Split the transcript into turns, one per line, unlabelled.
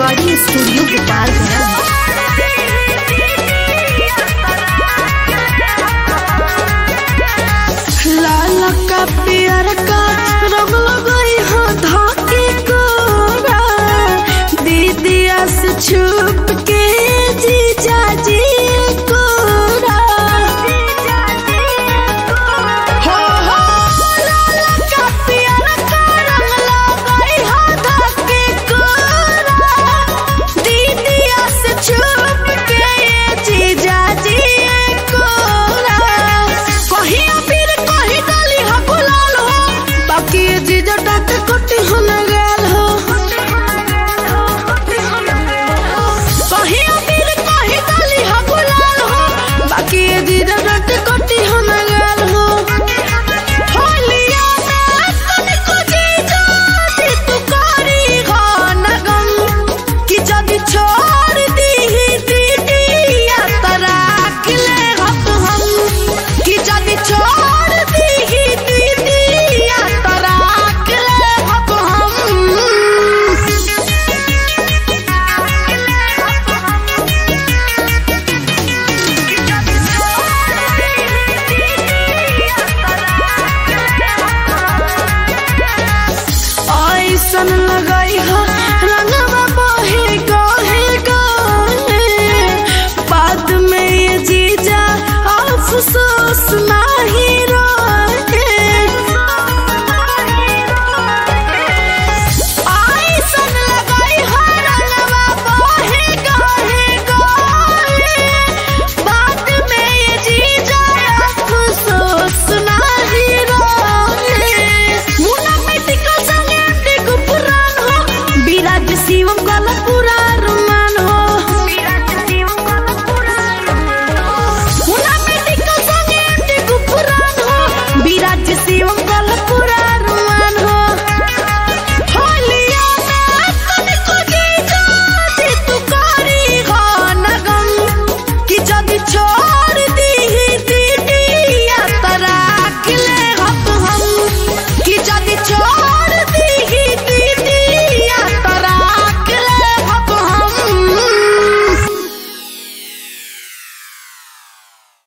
Recording studio Gopalganj.
लाल का पियर का रंग लगई हो धाके कोरा दीदिया से छुप के जीजा जी कोरा हो लाल का पियर का रंग लगई हो धाके कोरा दीदिया से छुप के जीजा जी कोरा कहिया फिर कही डाली हो गुलाल हो बाकी जीजा डांट कोटी हो न गेल हो कहिया फिर कही डाली हो गुलाल हो बाकी जीजा डांट कोटी हो न गेल हो होलिया में तनिको जीजा दी तू करी हो न गम कि जब छोड़ दी दीदिया तरा किले हम कि जब छोड़ दी दीदिया तरा किले हम ऐसन लगई हो रंग